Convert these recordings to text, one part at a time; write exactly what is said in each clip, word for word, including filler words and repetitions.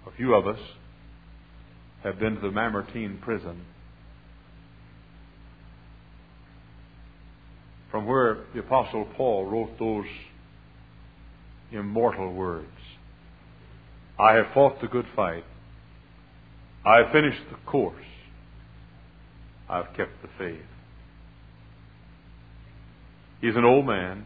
A few of us have been to the Mamertine prison, from where the Apostle Paul wrote those immortal words. I have fought the good fight. I have finished the course. I have kept the faith. He's an old man.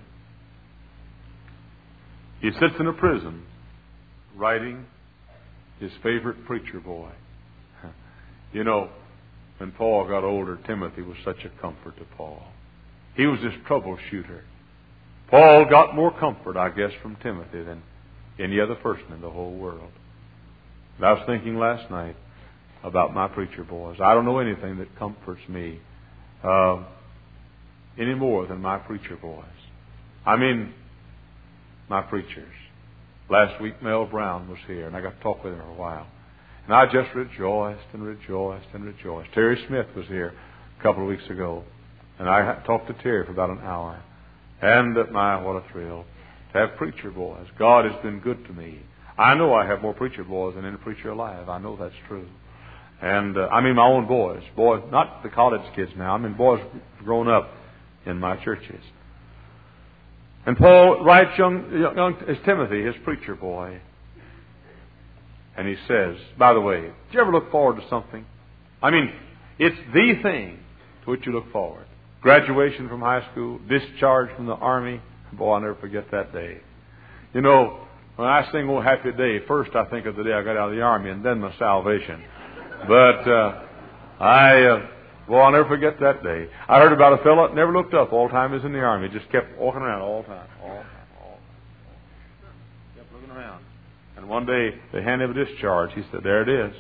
He sits in a prison writing his favorite preacher boy. You know, when Paul got older, Timothy was such a comfort to Paul. He was his troubleshooter. Paul got more comfort, I guess, from Timothy than any other person in the whole world. And I was thinking last night about my preacher boys. I don't know anything that comforts me uh, any more than my preacher boys. I mean, my preachers. Last week, Mel Brown was here, and I got to talk with him for a while. And I just rejoiced and rejoiced and rejoiced. Terry Smith was here a couple of weeks ago, and I talked to Terry for about an hour. And, uh, my, what a thrill to have preacher boys. God has been good to me. I know I have more preacher boys than any preacher alive. I know that's true. And uh, I mean my own boys. Boys, not the college kids now. I mean boys grown up in my churches. And Paul writes young, young as Timothy, his preacher boy. And he says, by the way, did you ever look forward to something? I mean, it's the thing to which you look forward. Graduation from high school, discharge from the army. Boy, I'll never forget that day. You know, when I sing "Oh Happy Day," first I think of the day I got out of the army and then my salvation. But uh, I, uh, boy, I'll never forget that day. I heard about a fellow that never looked up all the time he was in the army. Just kept walking around all the time. All the time. All the time. Kept looking around. And one day they handed him a discharge. He said, there it is.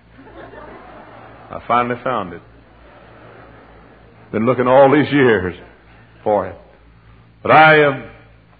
I finally found it. Been looking all these years for it. But I, um,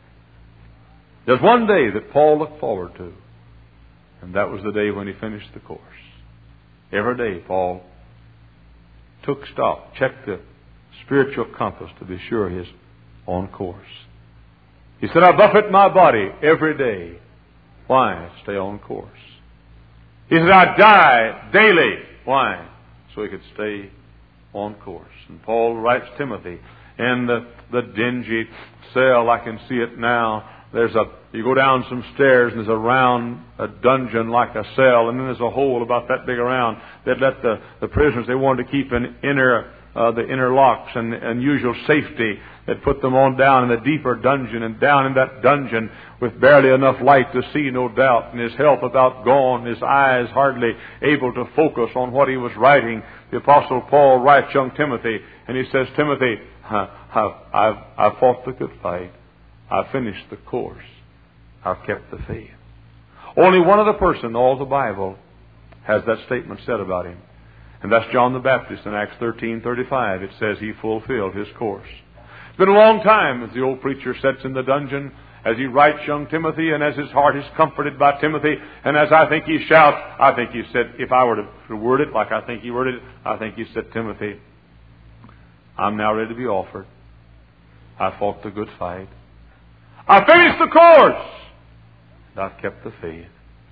there's one day that Paul looked forward to. And that was the day when he finished the course. Every day Paul took stock, checked the spiritual compass to be sure he's on course. He said, I buffet my body every day. Why? Stay on course. He said, I die daily. Why? So he could stay on course. And Paul writes Timothy in the, the dingy cell. I can see it now. There's a, you go down some stairs and there's a round, a dungeon like a cell, and then there's a hole about that big around that let the, the prisoners, they wanted to keep an inner, uh, the inner locks and unusual safety that put them on down in the deeper dungeon, and down in that dungeon with barely enough light to see, no doubt, and his health about gone, his eyes hardly able to focus on what he was writing. The Apostle Paul writes young Timothy, and he says, Timothy, I've, I've, I've fought the good fight. I've finished the course. I've kept the faith. Only one other person in all the Bible has that statement said about him. And that's John the Baptist in Acts thirteen thirty-five. It says he fulfilled his course. It's been a long time as the old preacher sits in the dungeon, as he writes young Timothy, and as his heart is comforted by Timothy, and as I think he shouts, I think he said, if I were to word it like I think he worded it, I think he said, Timothy, I'm now ready to be offered. I fought the good fight. I finished the course. And I've kept the faith.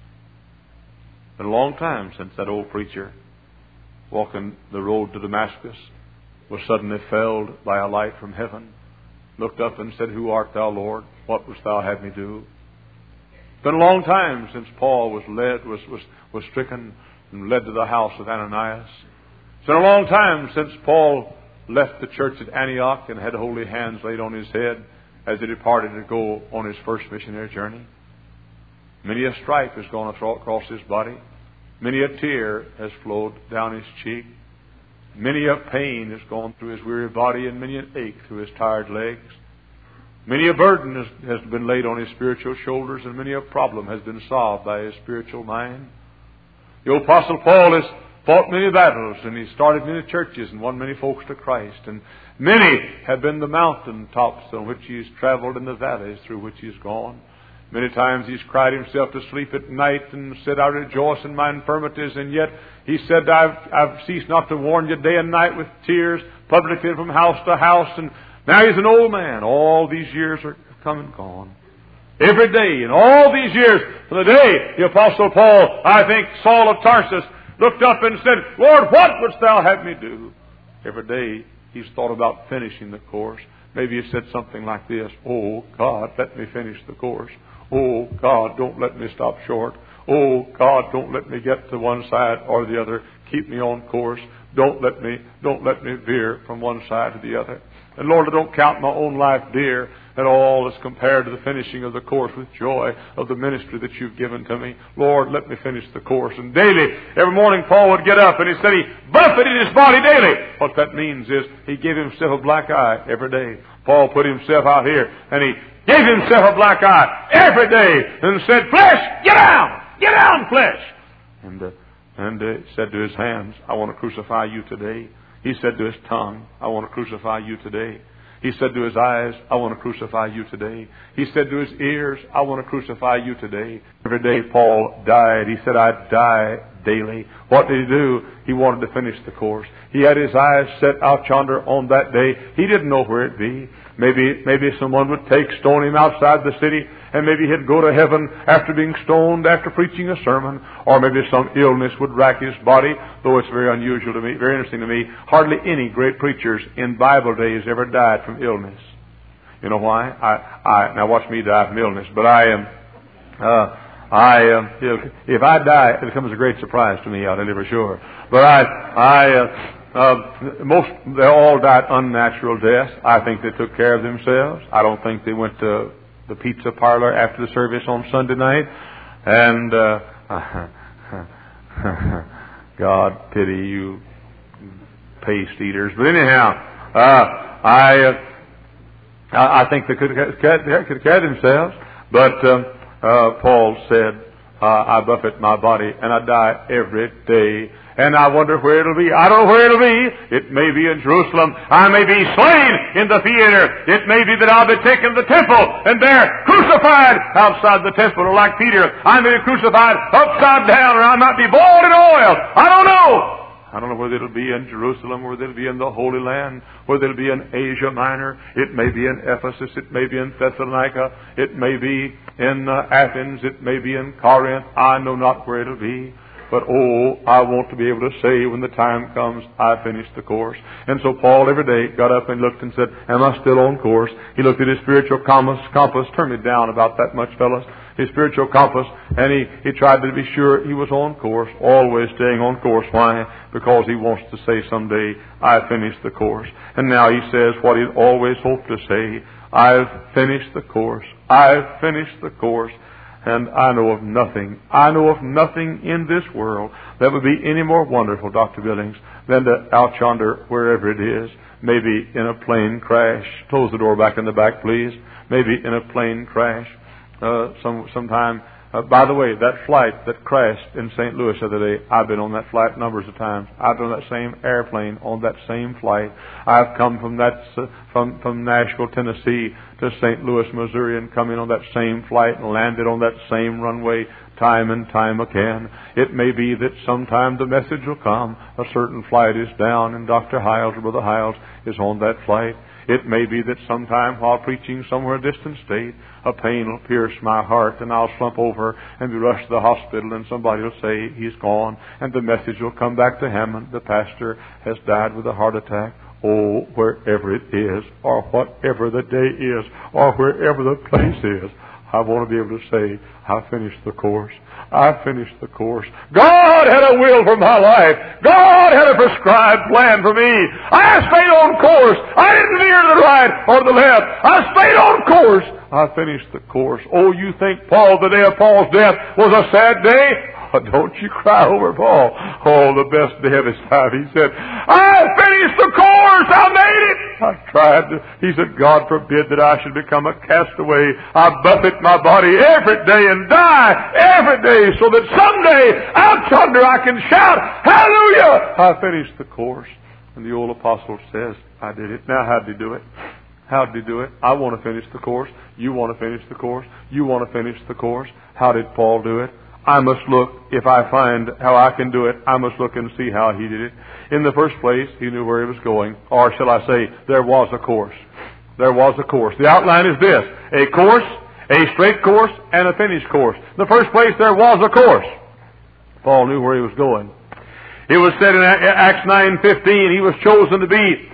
It's been a long time since that old preacher, walking the road to Damascus, was suddenly felled by a light from heaven, looked up and said, Who art thou, Lord? What wouldst thou have me do? It's been a long time since Paul was led, was, was, was stricken and led to the house of Ananias. It's been a long time since Paul left the church at Antioch and had holy hands laid on his head as he departed to go on his first missionary journey. Many a stripe has gone across his body. Many a tear has flowed down his cheek. Many a pain has gone through his weary body, and many an ache through his tired legs. Many a burden has, has been laid on his spiritual shoulders, and many a problem has been solved by his spiritual mind. The Apostle Paul has fought many battles, and he started many churches and won many folks to Christ. And many have been the mountain tops on which he's traveled and the valleys through which he's gone. Many times he's cried himself to sleep at night and said, I rejoice in my infirmities. And yet he said, I've, I've ceased not to warn you day and night with tears, publicly from house to house. And now he's an old man. All these years are come and gone. Every day, in all these years, from the day the Apostle Paul, I think, Saul of Tarsus, looked up and said, Lord, what wouldst thou have me do? Every day he's thought about finishing the course. Maybe he said something like this, Oh, God, let me finish the course. Oh, God, don't let me stop short. Oh, God, don't let me get to one side or the other. Keep me on course. Don't let me, don't let me veer from one side to the other. And Lord, I don't count my own life dear at all as compared to the finishing of the course with joy of the ministry that you've given to me. Lord, let me finish the course. And daily, every morning, Paul would get up and he said he buffeted his body daily. What that means is he gave himself a black eye every day. Paul put himself out here and he gave himself a black eye every day and said, Flesh, get down! Get down, flesh! And, uh, and uh, said to his hands, I want to crucify you today. He said to his tongue, I want to crucify you today. He said to his eyes, I want to crucify you today. He said to his ears, I want to crucify you today. Every day Paul died. He said, I die daily. What did he do? He wanted to finish the course. He had his eyes set out yonder on that day. He didn't know where it'd be. Maybe, maybe someone would take, stone him outside the city, and maybe he'd go to heaven after being stoned, after preaching a sermon, or maybe some illness would rack his body, though it's very unusual to me, very interesting to me. Hardly any great preachers in Bible days ever died from illness. You know why? I, I, now watch me die from illness, but I am, uh, I, um, if I die, it comes as a great surprise to me, I'll tell you for sure. But I, I, uh, Uh, most, they all died unnatural deaths. I think they took care of themselves. I don't think they went to the pizza parlor after the service on Sunday night. And, uh, God pity you paste eaters. But anyhow, uh, I, uh, I think they could, could care themselves. But, um, uh, Paul said, uh, I buffet my body and I die every day. And I wonder where it'll be. I don't know where it'll be. It may be in Jerusalem. I may be slain in the theater. It may be that I'll be taken to the temple and there crucified outside the temple. Or like Peter, I may be crucified upside down, or I might be boiled in oil. I don't know. I don't know whether it'll be in Jerusalem, or whether it'll be in the Holy Land, whether it'll be in Asia Minor. It may be in Ephesus. It may be in Thessalonica. It may be in uh, Athens. It may be in Corinth. I know not where it'll be. But, oh, I want to be able to say when the time comes, I finished the course. And so Paul every day got up and looked and said, am I still on course? He looked at his spiritual compass. compass Turn me down about that much, fellas. His spiritual compass. And he, he tried to be sure he was on course, always staying on course. Why? Because he wants to say someday, I finished the course. And now he says what he'd always hoped to say, I've finished the course. I've finished the course. And I know of nothing, I know of nothing in this world that would be any more wonderful, Doctor Billings, than to out yonder, wherever it is, maybe in a plane crash. Close the door back in the back, please. Maybe in a plane crash. Uh, some sometime. Uh, by the way, that flight that crashed in Saint Louis the other day, I've been on that flight numbers of times. I've been on that same airplane on that same flight. I've come from that uh, from from Nashville, Tennessee to Saint Louis, Missouri, and come in on that same flight and landed on that same runway time and time again. It may be that sometime the message will come. A certain flight is down, and Doctor Hiles or Brother Hiles is on that flight. It may be that sometime while preaching somewhere a distant state, a pain will pierce my heart and I'll slump over and be rushed to the hospital, and somebody will say he's gone, and the message will come back to Hammond. The pastor has died with a heart attack. Oh, wherever it is, or whatever the day is, or wherever the place is, I want to be able to say, I finished the course. I finished the course. God had a will for my life. God had a prescribed plan for me. I stayed on course. I didn't veer to the right or the left. I stayed on course. I finished the course. Oh, you think Paul, the day of Paul's death, was a sad day? Oh, don't you cry over Paul. Oh, the best day of his life. He said, I finished the course. I made it. I tried to. He said, God forbid that I should become a castaway. I buffet my body every day and die every day so that someday out yonder I can shout, hallelujah, I finished the course. And the old apostle says, I did it. Now how did he do it? How did he do it? I want to finish the course. You want to finish the course. You want to finish the course. How did Paul do it? I must look, if I find how I can do it, I must look and see how he did it. In the first place, he knew where he was going. Or shall I say, there was a course. There was a course. The outline is this. A course, A straight course and a finished course. In the first place, there was a course. Paul knew where he was going. It was said in Acts nine fifteen, he was chosen to be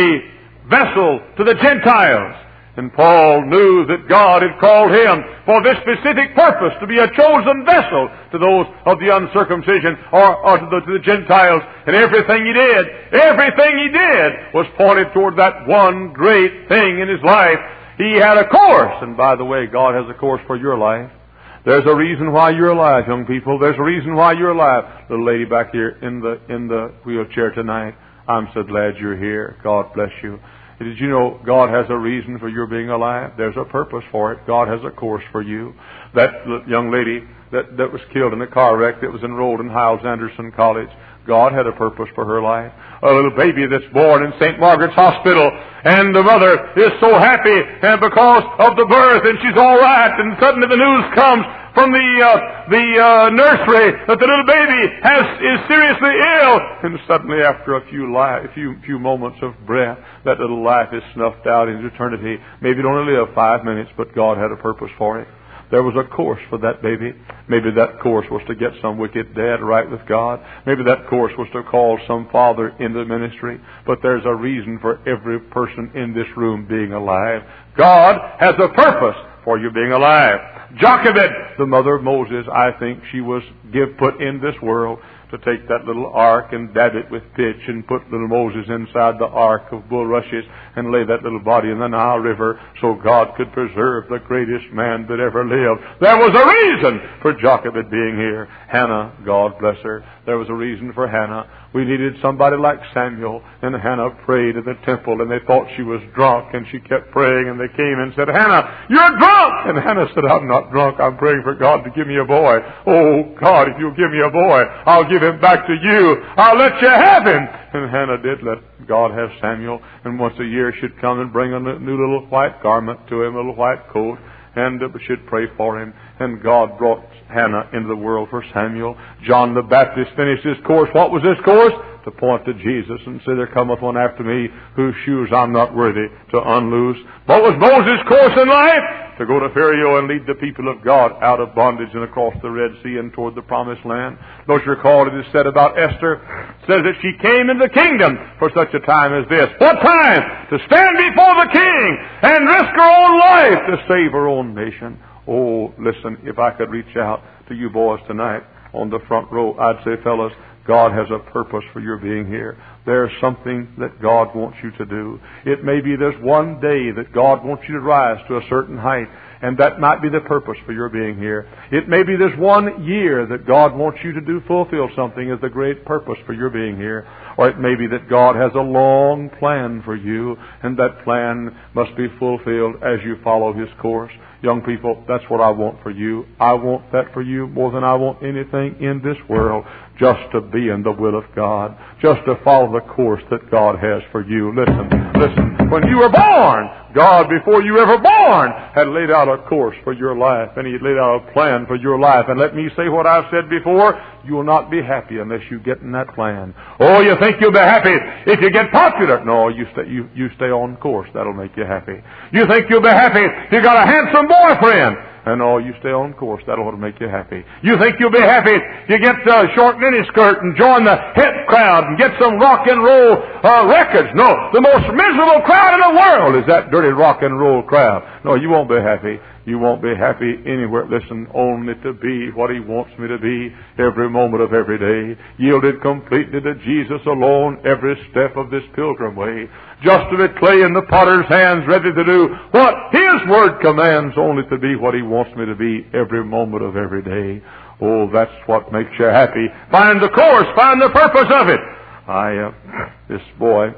a vessel to the Gentiles. And Paul knew that God had called him for this specific purpose, to be a chosen vessel to those of the uncircumcision or, or to, the, to the Gentiles. And everything he did, everything he did was pointed toward that one great thing in his life. He had a course. And by the way, God has a course for your life. There's a reason why you're alive, young people. There's a reason why you're alive. Little lady back here in the in the wheelchair tonight, I'm so glad you're here. God bless you. Did you know God has a reason for your being alive? There's a purpose for it. God has a course for you. That young lady that, that was killed in a car wreck that was enrolled in Hyles Anderson College, God had a purpose for her life. A little baby that's born in Saint Margaret's Hospital, and the mother is so happy and because of the birth, and she's all right, and suddenly the news comes from the uh, the uh, nursery that the little baby has is seriously ill, and suddenly after a few li- a few few moments of breath, that little life is snuffed out into eternity. Maybe it only live five minutes, but God had a purpose for it. There was a course for that baby. Maybe that course was to get some wicked dad right with God. Maybe that course was to call some father into ministry. But there's a reason for every person in this room being alive. God has a purpose for you being alive. Jochebed, the mother of Moses, I think she was give put in this world to take that little ark and dab it with pitch and put little Moses inside the ark of bulrushes and lay that little body in the Nile River so God could preserve the greatest man that ever lived. There was a reason for Jochebed being here. Hannah, God bless her, there was a reason for Hannah. We needed somebody like Samuel, and Hannah prayed in the temple, and they thought she was drunk, and she kept praying, and they came and said, Hannah, you're drunk! And Hannah said, I'm not drunk, I'm praying for God to give me a boy. Oh, God, if you'll give me a boy, I'll give him back to you. I'll let you have him. And Hannah did let God have Samuel, and once a year she'd come and bring a new little white garment to him, a little white coat, and she'd pray for him. And God brought Hannah into the world for Samuel. John the Baptist finished his course. What was his course? To point to Jesus and say, there cometh one after me whose shoes I'm not worthy to unloose. What was Moses' course in life? To go to Pharaoh and lead the people of God out of bondage and across the Red Sea and toward the Promised Land. Don't you recall it is said about Esther? It says that she came into the kingdom for such a time as this. What time? To stand before the king and risk her own life to save her own nation. Oh, listen, if I could reach out to you boys tonight on the front row, I'd say, fellas, God has a purpose for your being here. There's something that God wants you to do. It may be there's one day that God wants you to rise to a certain height, and that might be the purpose for your being here. It may be there's one year that God wants you to do fulfill something as the great purpose for your being here. Or it may be that God has a long plan for you, and that plan must be fulfilled as you follow His course. Young people, that's what I want for you. I want that for you more than I want anything in this world. Just to be in the will of God. Just to follow the course that God has for you. Listen, listen. When you were born, God, before you were ever born, had laid out a course for your life. And He had laid out a plan for your life. And let me say what I've said before. You will not be happy unless you get in that plan. Oh, you think you'll be happy if you get popular. No, you stay, you, you stay on course. That'll make you happy. You think you'll be happy if you got a handsome boyfriend. And oh, you stay on course. That'll make you happy. You think you'll be happy if you get a short miniskirt and join the hip crowd and get some rock and roll uh, records. No, the most miserable crowd in the world is that dirty rock and roll crowd. No, you won't be happy. You won't be happy anywhere. Listen, only to be what He wants me to be every moment of every day. Yielded completely to Jesus alone every step of this pilgrim way. Just to be clay in the potter's hands, ready to do what His Word commands, only to be what He wants me to be every moment of every day. Oh, that's what makes you happy. Find the course, find the purpose of it. I, uh, this boy,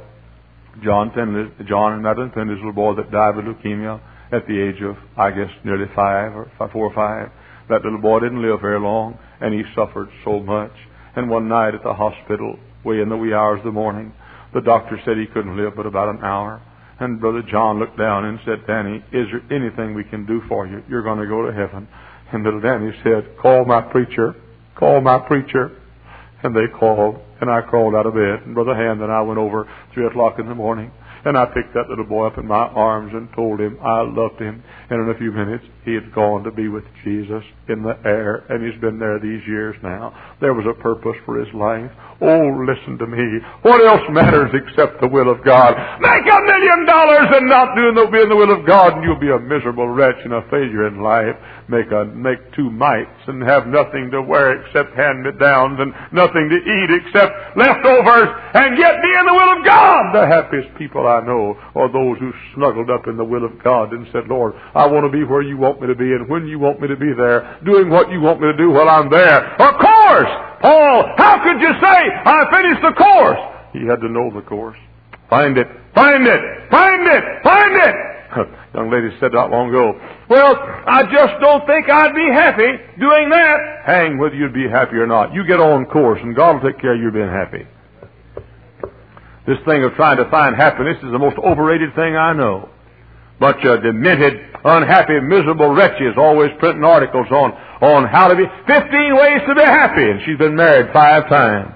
John Finley, John and Madeline Finley's little boy that died of leukemia at the age of, I guess, nearly five or five, four or five. That little boy didn't live very long, and he suffered so much. And one night at the hospital, way in the wee hours of the morning, the doctor said he couldn't live but about an hour. And Brother John looked down and said, Danny, is there anything we can do for you? You're going to go to heaven. And little Danny said, call my preacher. Call my preacher. And they called, and I crawled out of bed. And Brother Hand and I went over three o'clock in the morning. And I picked that little boy up in my arms and told him I loved him. And in a few minutes, he had gone to be with Jesus in the air, and he's been there these years now. There was a purpose for his life. Oh, listen to me. What else matters except the will of God? Make a million dollars and not doing the, being the will of God, and you'll be a miserable wretch and a failure in life. Make a make two mites and have nothing to wear except hand-me-downs and nothing to eat except leftovers, and yet be in the will of God. The happiest people I know are those who snuggled up in the will of God and said, Lord, I want to be where you want me to be and when you want me to be there, doing what you want me to do while I'm there. Of course, Paul, how could you say I finished the course? He had to know the course. Find it, find it, find it, find it. Young lady said not long ago, well, I just don't think I'd be happy doing that. Hang whether you'd be happy or not. You get on course and God will take care of you being happy. This thing of trying to find happiness is the most overrated thing I know. Bunch of demented, unhappy, miserable wretches always printing articles on, on how to be, fifteen ways to be happy, and she's been married five times.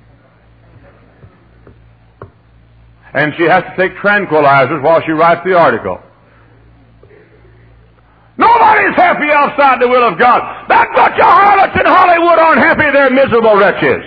And she has to take tranquilizers while she writes the article. Nobody's happy outside the will of God. That bunch of harlots in Hollywood aren't happy. They're miserable wretches.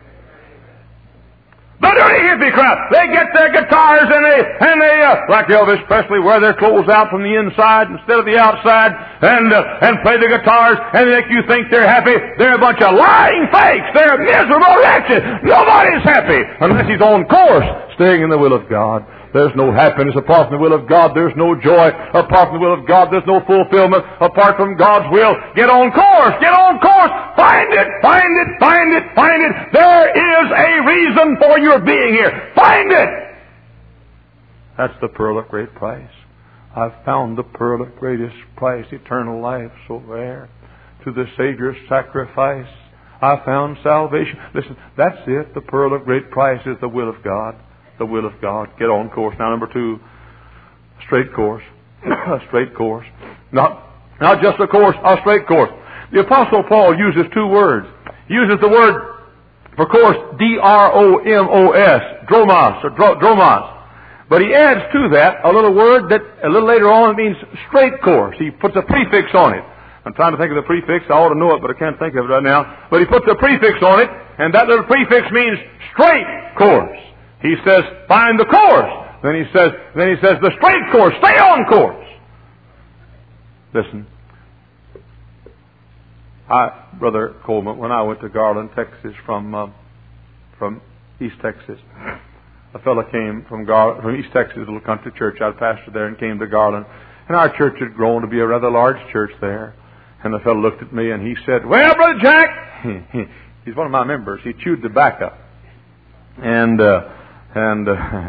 The dirty hippie crowd. They get their guitars and they, and they uh, like Elvis Presley, wear their clothes out from the inside instead of the outside, and uh, and play the guitars and make you think they're happy. They're a bunch of lying fakes. They're miserable wretches. Nobody's happy unless he's on course, staying in the will of God. There's no happiness apart from the will of God. There's no joy apart from the will of God. There's no fulfillment apart from God's will. Get on course. Get on course. Find it. Find it. Find it. Find it. There is a reason for your being here. Find it. That's the pearl of great price. I've found the pearl of greatest price, eternal life, so rare. To the Savior's sacrifice, I found salvation. Listen, that's it. The pearl of great price is the will of God. The will of God. Get on course. Now, number two, straight course. A straight course. Not, not just a course, a straight course. The Apostle Paul uses two words. He uses the word for course, D R O M O S, dromos, or dro- dromos. But he adds to that a little word that a little later on means straight course. He puts a prefix on it. I'm trying to think of the prefix. I ought to know it, but I can't think of it right now. But he puts a prefix on it, and that little prefix means straight course. He says, find the course. Then he says, then he says, the straight course. Stay on course. Listen. I, Brother Coleman, when I went to Garland, Texas, from uh, from East Texas, a fellow came from Garland, from East Texas, a little country church. I pastored there and came to Garland. And our church had grown to be a rather large church there. And the fellow looked at me and he said, well, Brother Jack, he's one of my members. He chewed tobacco. And... Uh, And uh,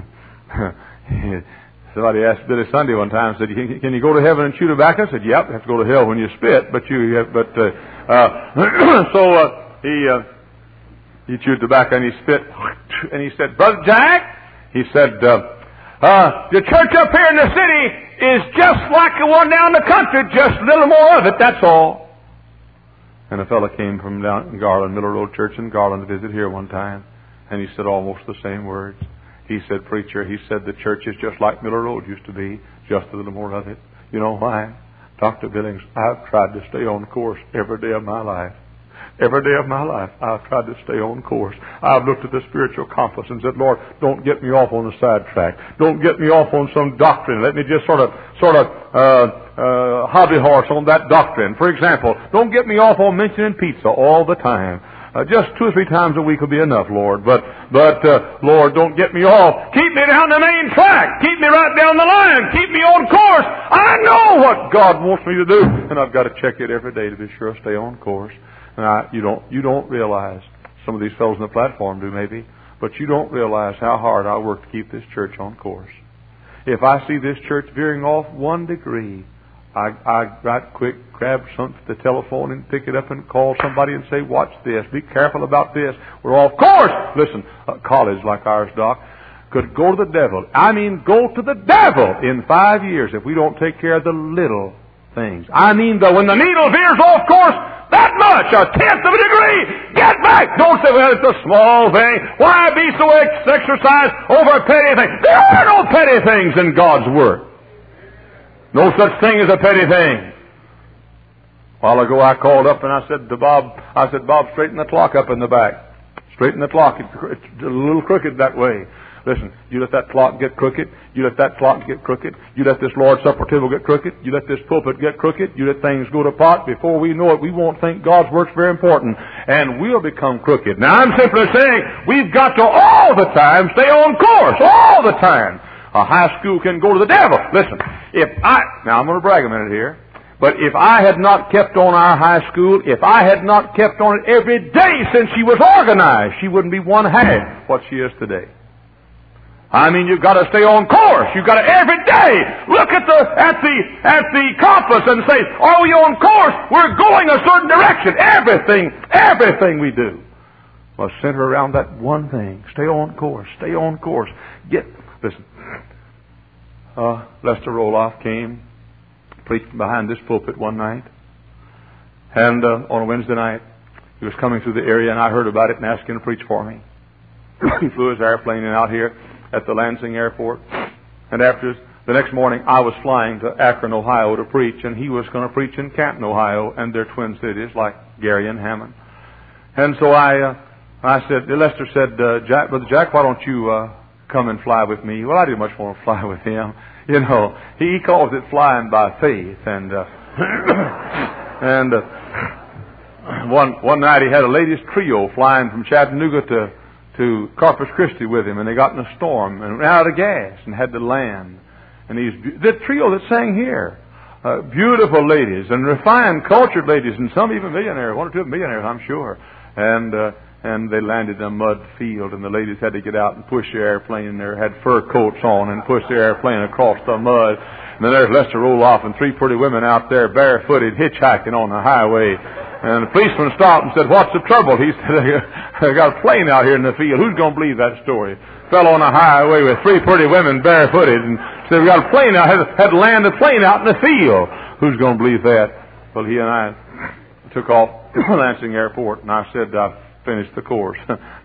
somebody asked Billy Sunday one time, said, can, can you go to heaven and chew tobacco? I said, yep, you have to go to hell when you spit. But you, have, but uh, uh, so uh, he uh, he chewed tobacco and he spit, and he said, Brother Jack, he said, uh, uh, the church up here in the city is just like the one down the country, just a little more of it. That's all. And a fellow came from down in Garland, Miller Road Church in Garland, to visit here one time. And he said almost the same words. He said, preacher, he said, the church is just like Miller Road used to be, just a little more of it. You know why? Doctor Billings, I've tried to stay on course every day of my life. Every day of my life, I've tried to stay on course. I've looked at the spiritual compass and said, Lord, don't get me off on the sidetrack. Don't get me off on some doctrine. Let me just sort of, sort of, uh, uh, hobby horse on that doctrine. For example, don't get me off on mentioning pizza all the time. Uh, just two or three times a week will be enough, Lord. But, but uh, Lord, don't get me off. Keep me down the main track. Keep me right down the line. Keep me on course. I know what God wants me to do, and I've got to check it every day to be sure I stay on course. And I, you don't, you don't realize, some of these fellows on the platform do maybe, but you don't realize how hard I work to keep this church on course. If I see this church veering off one degree, I, I right quick grab something, the telephone, and pick it up and call somebody and say, watch this, be careful about this. We're off course. Listen, a college like ours, Doc, could go to the devil. I mean, go to the devil in five years if we don't take care of the little things. I mean, the, when the needle veers off course, that much, a tenth of a degree, get back Hey, don't say, well, it's a small thing. Why be so ex- exercised over a petty thing? There are no petty things in God's Word. No such thing as a petty thing. A while ago I called up and I said to Bob, I said, Bob, straighten the clock up in the back. Straighten the clock. It's a little crooked that way. Listen, you let that clock get crooked. You let that clock get crooked. You let this Lord's Supper table get crooked. You let this pulpit get crooked. You let things go to pot. Before we know it, we won't think God's work's very important. And we'll become crooked. Now, I'm simply saying we've got to all the time stay on course. All the time. A high school can go to the devil. Listen, if I... Now, I'm going to brag a minute here. But if I had not kept on our high school, if I had not kept on it every day since she was organized, she wouldn't be one half what she is today. I mean, you've got to stay on course. You've got to every day look at the at the at the compass and say, "Are we on course? We're going a certain direction." Everything, everything we do must center around that one thing: stay on course. Stay on course. Get listen. Uh, Lester Roloff came, preached behind this pulpit one night, and uh, on a Wednesday night he was coming through the area, and I heard about it and asked him to preach for me. He flew his airplane in out here at the Lansing Airport. And after the next morning, I was flying to Akron, Ohio to preach, and he was going to preach in Canton, Ohio, and they're twin cities like Gary and Hammond. And so I uh, I said, Lester said, uh, Jack, Brother Jack, why don't you uh, come and fly with me? Well, I didn't much want to fly with him. You know, he, he calls it flying by faith. And uh, and uh, one one night he had a ladies' trio flying from Chattanooga to to Corpus Christi with him, and they got in a storm and ran out of gas and had to land. And these the trio that sang here, uh, beautiful ladies and refined, cultured ladies, and some even millionaires, one or two millionaires, I'm sure. And uh, and they landed in a mud field, and the ladies had to get out and push the airplane, and they had fur coats on and push the airplane across the mud. And then there's Lester Roloff and three pretty women out there barefooted hitchhiking on the highway. And the policeman stopped and said, "What's the trouble?" He said, "I got a plane out here in the field." Who's going to believe that story? Fell on a highway with three pretty women barefooted, and said, "We got a plane out, had to, had to land the plane out in the field." Who's going to believe that? Well, he and I took off to Lansing Airport, and I said, "I finished the course."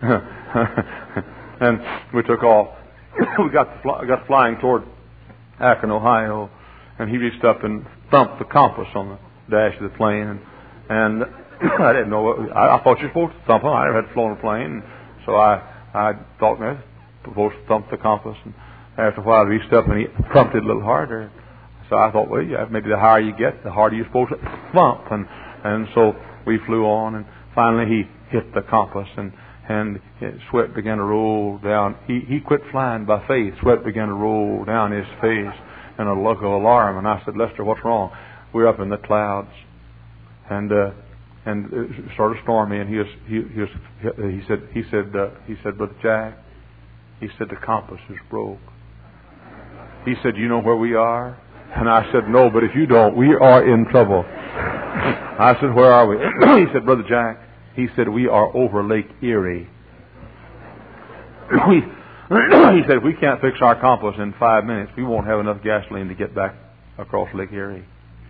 And we took off. We got the fly, got flying toward Akron, Ohio, and he reached up and thumped the compass on the dash of the plane, and And I didn't know what, I, I thought you were supposed to thump them. I never had flown a plane. So I, I thought I was supposed to thump the compass. And after a while, I reached up and he thumped it a little harder. So I thought, well, yeah, maybe the higher you get, the harder you're supposed to thump. And, and so we flew on, and finally he hit the compass, and, and sweat began to roll down. He, he quit flying by faith. Sweat began to roll down his face in a look of alarm. And I said, "Lester, what's wrong?" We're up in the clouds. And uh, and it started stormy, and he was he, he was he said he said uh, he said, "Brother Jack," he said, "the compass is broke." He said, "You know where we are?" And I said, "No, but if you don't, we are in trouble." I said, "Where are we?" He said, "Brother Jack," he said, "we are over Lake Erie." we, he said, "If we can't fix our compass in five minutes, we won't have enough gasoline to get back across Lake Erie."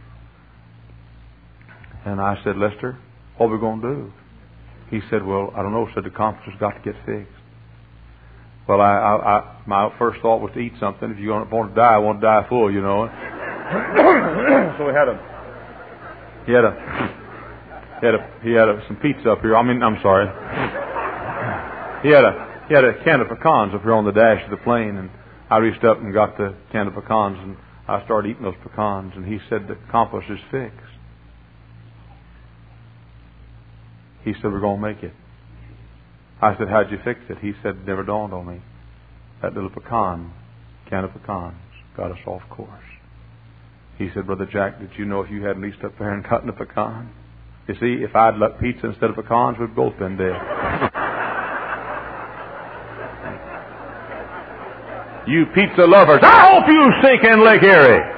And I said, "Lester, what are we going to do?" He said, "Well, I don't know." Said, "The compass has got to get fixed." Well, I, I, I my first thought was to eat something. If you want to die, I want to die full, you know. So he had a, he had a, he had a, he had a, some pizza up here. I mean, I'm sorry. He had a, he had a can of pecans up here on the dash of the plane, and I reached up and got the can of pecans, and I started eating those pecans, and he said, "The compass is fixed." He said, "We're going to make it." I said, "How'd you fix it?" He said, "It never dawned on me. That little pecan, can of pecans, got us off course." He said, "Brother Jack, did you know if you hadn't reached up there and gotten a pecan? You see, if I'd left pizza instead of pecans, we'd both been dead." You pizza lovers, I hope you sink in Lake Erie.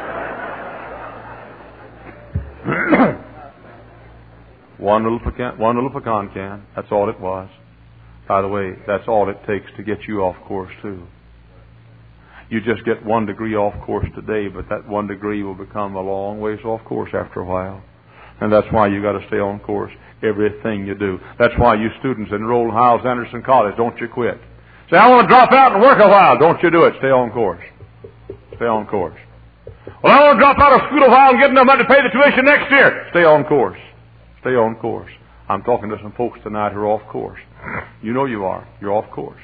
One little pecan, one little pecan can. That's all it was. By the way, that's all it takes to get you off course too. You just get one degree off course today, but that one degree will become a long ways off course after a while. And that's why you got to stay on course. Everything you do. That's why you students enroll in Hyles Anderson College, don't you quit. Say, I want to drop out and work a while. Don't you do it. Stay on course. Stay on course. Well, I want to drop out of school a while and get enough money to pay the tuition next year. Stay on course. Stay on course. I'm talking to some folks tonight who are off course. You know you are. You're off course.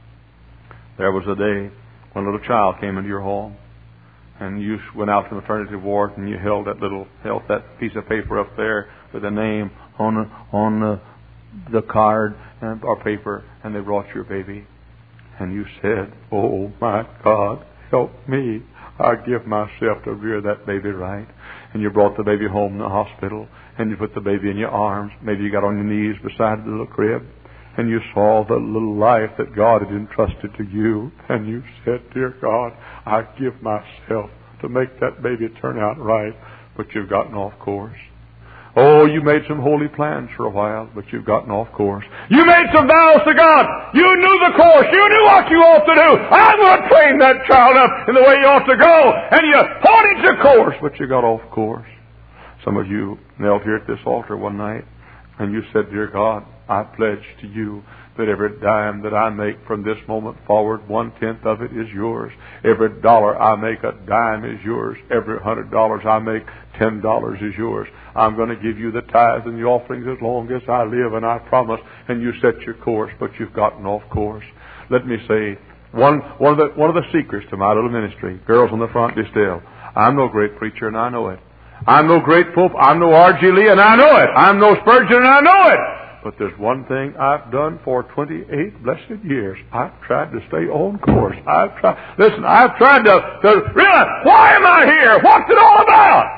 There was a day when a little child came into your home, and you went out to the maternity ward, and you held that little, held that piece of paper up there with a name on the, on the, the card and, or paper, and they brought your baby. And you said, oh my God, help me. I give myself to rear that baby right. And you brought the baby home in the hospital, and you put the baby in your arms. Maybe you got on your knees beside the little crib, and you saw the little life that God had entrusted to you. And you said, dear God, I give myself to make that baby turn out right. But you've gotten off course. Oh, you made some holy plans for a while, but you've gotten off course. You made some vows to God. You knew the course. You knew what you ought to do. I'm going to train that child up in the way you ought to go. And you pointed to course, but you got off course. Some of you knelt here at this altar one night, and you said, dear God, I pledge to you that every dime that I make from this moment forward, one-tenth of it is yours. Every dollar I make, a dime is yours. Every hundred dollars I make, ten dollars is yours. I'm going to give you the tithes and the offerings as long as I live, and I promise. And you set your course, but you've gotten off course. Let me say, one, one, of the, one of the secrets to my little ministry, girls on the front, be still. I'm no great preacher, and I know it. I'm no great pope. I'm no R G Lee, and I know it. I'm no Spurgeon, and I know it. But there's one thing I've done for twenty-eight blessed years. I've tried to stay on course. I've tried. Listen, I've tried to, to realize, why am I here? What's it all about?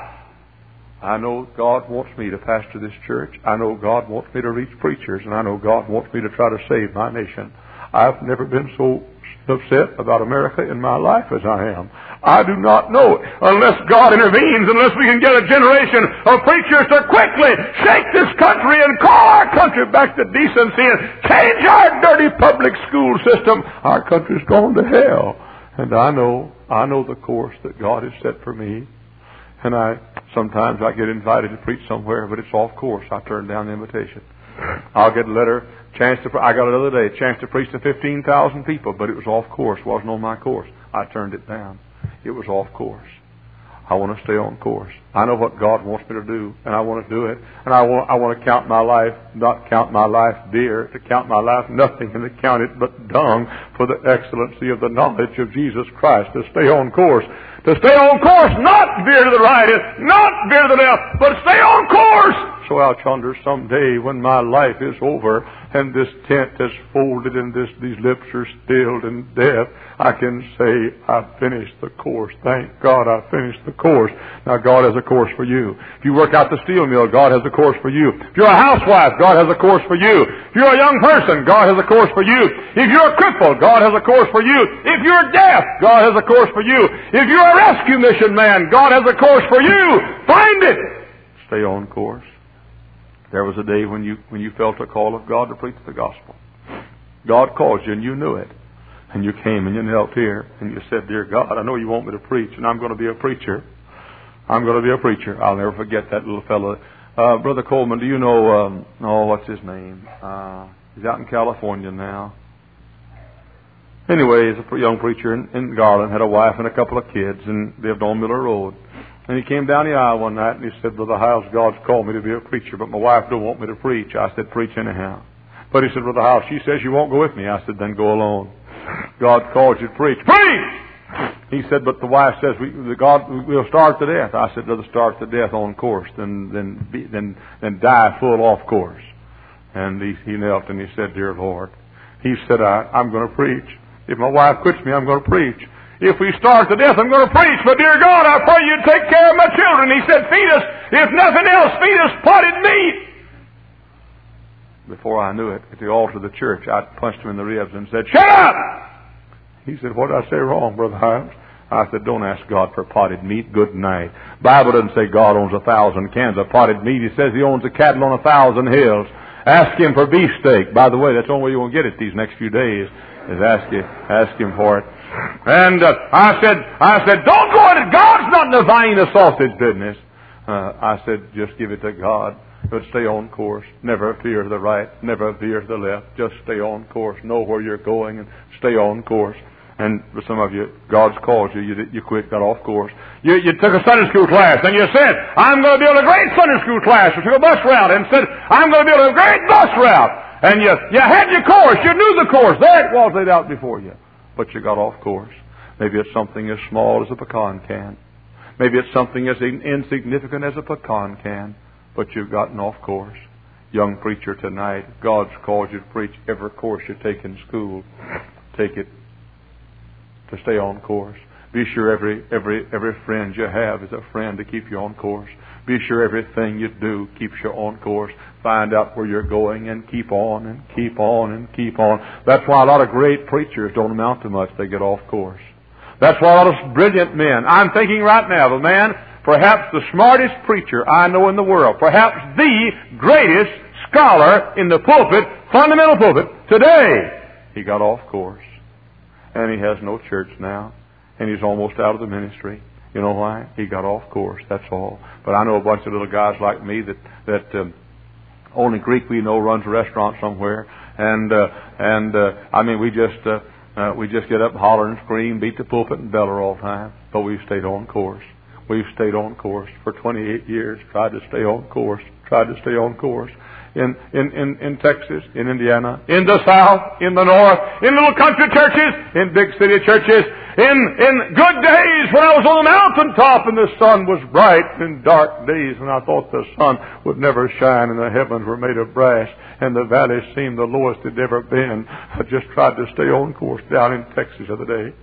I know God wants me to pastor this church. I know God wants me to reach preachers, and I know God wants me to try to save my nation. I've never been so upset about America in my life as I am. I do not know, unless God intervenes, unless we can get a generation of preachers to quickly shake this country and call our country back to decency and change our dirty public school system, our country's gone to hell. And I know, I know the course that God has set for me. And I, sometimes I get invited to preach somewhere, but it's off course. I turn down the invitation. I'll get a letter, chance to, I got it the other day, chance to preach to fifteen thousand people, but it was off course, wasn't on my course. I turned it down. It was off course. I want to stay on course. I know what God wants me to do, and I want to do it. And I want, I want to count my life, not count my life dear, to count my life nothing, and to count it but dung for the excellency of the knowledge of Jesus Christ. To stay on course. To stay on course, not veer to the right, not veer to the left, but stay on course. So out yonder someday when my life is over and this tent is folded and this, these lips are stilled in death, I can say, I finished the course. Thank God I finished the course. Now God has a course for you. If you work out the steel mill, God has a course for you. If you're a housewife, God has a course for you. If you're a young person, God has a course for you. If you're a cripple, God has a course for you. If you're deaf, God has a course for you. If you're a rescue mission man, God has a course for you. Find it. Stay on course. There was a day when you when you felt a call of God to preach the gospel. God called you and you knew it. And you came and you knelt here and you said, dear God, I know you want me to preach and I'm going to be a preacher. I'm going to be a preacher. I'll never forget that little fellow. Uh, Brother Coleman, do you know, um, oh, what's his name? Uh, he's out in California now. Anyway, he's a young preacher in, in Garland, had a wife and a couple of kids and lived on Miller Road. And he came down the aisle one night and he said, Brother Hyles, God's called me to be a preacher, but my wife don't want me to preach. I said, preach anyhow. But he said, Brother Hyles, she says you won't go with me. I said, then go alone. God called you to preach. Preach! He said, but the wife says, we, the God, we'll starve to death. I said, rather starve to death on course than, than, be, than, than die full off course. And he, he knelt and he said, dear Lord, he said, I, I'm going to preach. If my wife quits me, I'm going to preach. If we starve to death, I'm going to preach. But dear God, I pray you take care of my children. He said, feed us, if nothing else, feed us potted meat. Before I knew it, at the altar of the church, I punched him in the ribs and said, shut up! He said, what did I say wrong, Brother Hyles? I said, don't ask God for potted meat. Good night. Bible doesn't say God owns a thousand cans of potted meat. He says he owns the cattle on a thousand hills. Ask him for beefsteak. By the way, that's the only way you're going to get it these next few days, is ask him, ask him for it. And uh, I said, I said, don't go into, God's not in the vine of sausage business. Uh, I said, just give it to God. But stay on course. Never veer to the right. Never veer to the left. Just stay on course. Know where you're going and stay on course. And for some of you, God's called you. You, you quit, got off course. You, you took a Sunday school class and you said, I'm going to build a great Sunday school class. You took a bus route and said, I'm going to build a great bus route. And you, you had your course. You knew the course. There it was laid out before you. But you got off course. Maybe it's something as small as a pecan can. Maybe it's something as insignificant as a pecan can. But you've gotten off course. Young preacher tonight, God's called you to preach every course you take in school. Take it to stay on course. Be sure every every every friend you have is a friend to keep you on course. Be sure everything you do keeps you on course. Find out where you're going and keep on and keep on and keep on. That's why a lot of great preachers don't amount to much. They get off course. That's why a lot of brilliant men. I'm thinking right now of a man, perhaps the smartest preacher I know in the world, perhaps the greatest scholar in the pulpit, fundamental pulpit, today. He got off course. And he has no church now. And he's almost out of the ministry. You know why? He got off course, that's all. But I know a bunch of little guys like me that, that um, only Greek we know runs a restaurant somewhere. And, uh, and uh, I mean, we just... Uh, Uh, we just get up and holler and scream, beat the pulpit and beller all the time. But we've stayed on course. We've stayed on course for twenty-eight years. Tried to stay on course. Tried to stay on course. In, in, in, in Texas, in Indiana, in the South, in the North, in little country churches, in big city churches, in, in good days when I was on the mountaintop and the sun was bright, in dark days when I thought the sun would never shine and the heavens were made of brass and the valleys seemed the lowest it had ever been. I just tried to stay on course down in Texas the other day.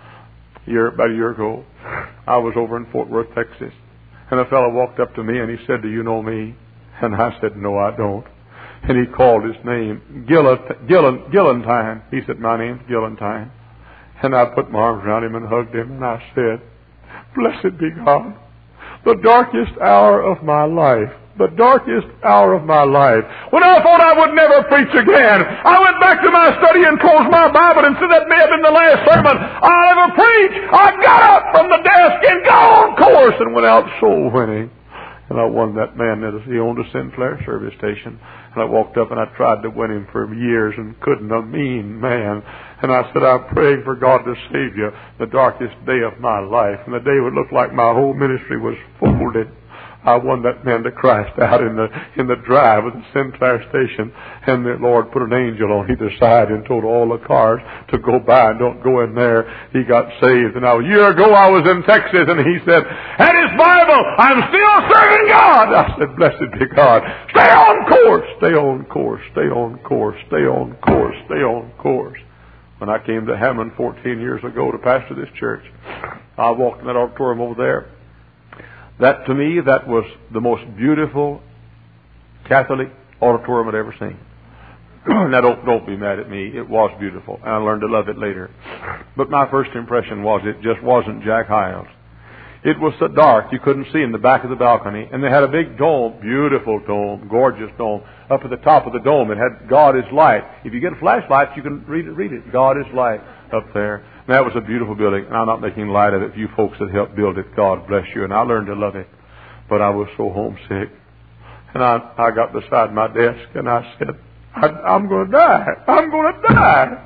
A year, about a year ago, I was over in Fort Worth, Texas, and a fellow walked up to me and he said, do you know me? And I said, no, I don't. And he called his name, Gillen, Gillen, Gillentine. He said, my name's Gillentine. And I put my arms around him and hugged him, and I said, blessed be God, the darkest hour of my life, the darkest hour of my life, when I thought I would never preach again, I went back to my study and closed my Bible and said, that may have been the last sermon I'll ever preach. I got up from the desk and got on course and went out soul winning. And I won that man that he owned a Sinclair service station. And I walked up and I tried to win him for years and couldn't. A mean man. And I said, I'm praying for God to save you the darkest day of my life. And the day would look like my whole ministry was folded. I won that man to Christ out in the in the drive of the Sinclair station, and the Lord put an angel on either side and told all the cars to go by and don't go in there. He got saved. And now a year ago I was in Texas, and he said, "And his Bible, I'm still serving God." I said, "Blessed be God. Stay on course, stay on course, stay on course, stay on course, stay on course." When I came to Hammond fourteen years ago to pastor this church, I walked in that auditorium over there. That, to me, that was the most beautiful Catholic auditorium I'd ever seen. Now, don't, don't be mad at me. It was beautiful, and I learned to love it later. But my first impression was it just wasn't Jack Hyles. It was so dark you couldn't see in the back of the balcony, and they had a big dome, beautiful dome, gorgeous dome. Up at the top of the dome, it had God is light. If you get a flashlight, you can read it. Read it. God is light up there. And that was a beautiful building, and I'm not making light of it. You folks that helped build it, God bless you. And I learned to love it. But I was so homesick. And I, I got beside my desk, and I said, I, I'm going to die. I'm going to die.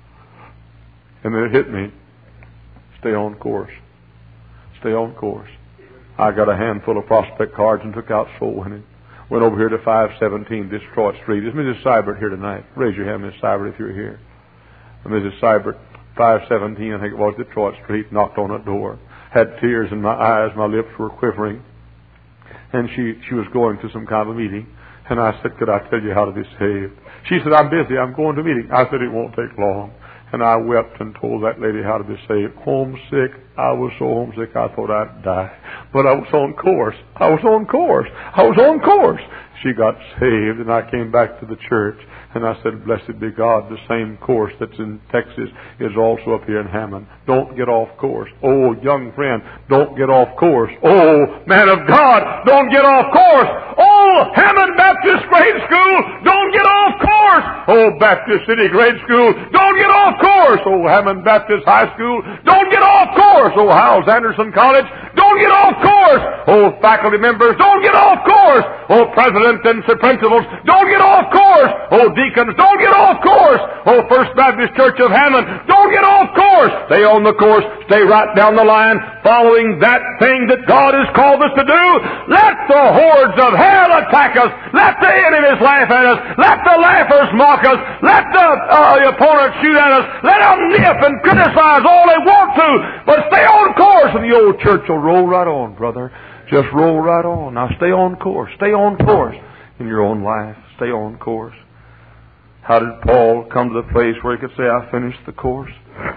And then it hit me. Stay on course. Stay on course. I got a handful of prospect cards and took out soul winning. Went over here to five seventeen Detroit Street. Is Missus Seibert here tonight? Raise your hand, Missus Seibert, if you're here. Missus Seibert, five seventeen, I think it was, Detroit Street, knocked on a door. Had tears in my eyes. My lips were quivering. And she, she was going to some kind of a meeting. And I said, could I tell you how to be saved? She said, I'm busy. I'm going to a meeting. I said, it won't take long. And I wept and told that lady how to be saved. Homesick. I was so homesick I thought I'd die. But I was on course. I was on course. I was on course. She got saved, and I came back to the church. And I said, blessed be God, the same course that's in Texas is also up here in Hammond. Don't get off course. Oh, young friend, don't get off course. Oh, man of God, don't get off course. Oh, Hammond Baptist Grade School, don't get off course. Old Baptist City Grade School, don't get off course. Old Hammond Baptist High School, don't get off course. Old Howells Anderson College, don't get off course. Old faculty members, don't get off course. Old presidents and principals, don't get off course. Old deacons, don't get off course. Old First Baptist Church of Hammond, don't get off course. Stay on the course. Stay right down the line, following that thing that God has called us to do. Let the hordes of hell attack us. Let the enemies laugh at us. Let the laughers mock us. Let the, uh, the opponents shoot at us. Let them nip and criticize all they want to. But stay on course, and the old church will roll right on, brother. Just roll right on. Now stay on course. Stay on course in your own life. Stay on course. How did Paul come to the place where he could say, I finished the course?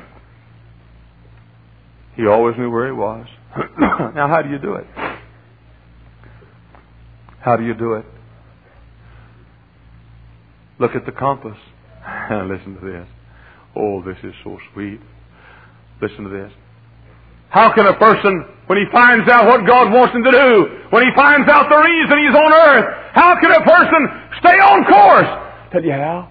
He always knew where he was. Now, how do you do it? How do you do it? Look at the compass. Listen to this. Oh, this is so sweet. Listen to this. How can a person, when he finds out what God wants him to do, when he finds out the reason he's on earth, how can a person stay on course? Tell you how.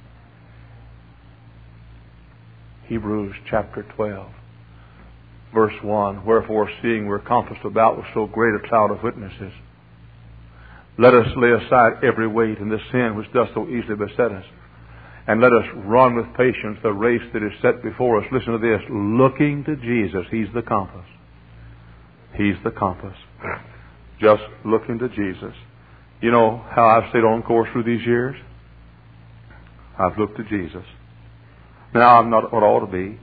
Hebrews chapter twelve, verse one. Wherefore, seeing we're compassed about with so great a cloud of witnesses, let us lay aside every weight and the sin which doth so easily beset us, and let us run with patience the race that is set before us. Listen to this. Looking to Jesus. He's the compass. He's the compass. Just looking to Jesus. You know how I've stayed on course through these years? I've looked to Jesus. Now, I'm not what I ought to be.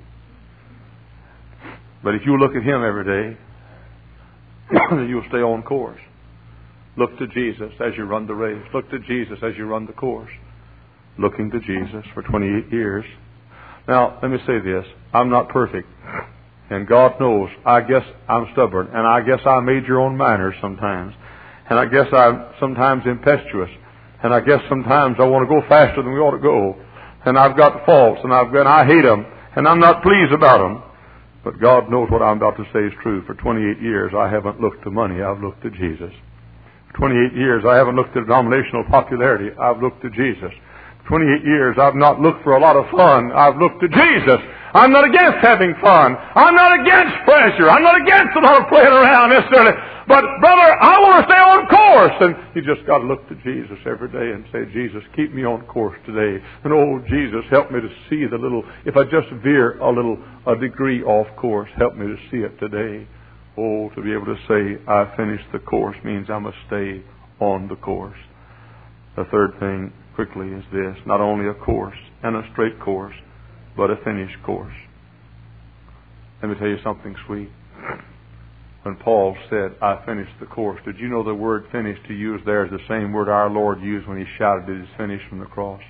But if you look at Him every day, then you'll stay on course. Look to Jesus as you run the race. Look to Jesus as you run the course. Looking to Jesus for twenty-eight years. Now, let me say this. I'm not perfect. And God knows, I guess I'm stubborn. And I guess I major on manners sometimes. And I guess I'm sometimes impetuous. And I guess sometimes I want to go faster than we ought to go. And I've got faults, and I've and I hate them, and I'm not pleased about them. But God knows what I'm about to say is true. For twenty-eight years, I haven't looked to money. I've looked to Jesus. For twenty-eight years, I haven't looked at denominational popularity. I've looked to Jesus. For twenty-eight years, I've not looked for a lot of fun. I've looked to Jesus. I'm not against having fun. I'm not against pleasure. I'm not against a lot of playing around necessarily. But, brother, I want to stay on course. And you just got to look to Jesus every day and say, Jesus, keep me on course today. And, oh, Jesus, help me to see the little, if I just veer a little, a degree off course, help me to see it today. Oh, to be able to say, I finished the course means I must stay on the course. The third thing, quickly, is this. Not only a course and a straight course, but a finished course. Let me tell you something sweet. When Paul said, I finished the course, did you know the word finished to use there is the same word our Lord used when He shouted, it is finished from the cross?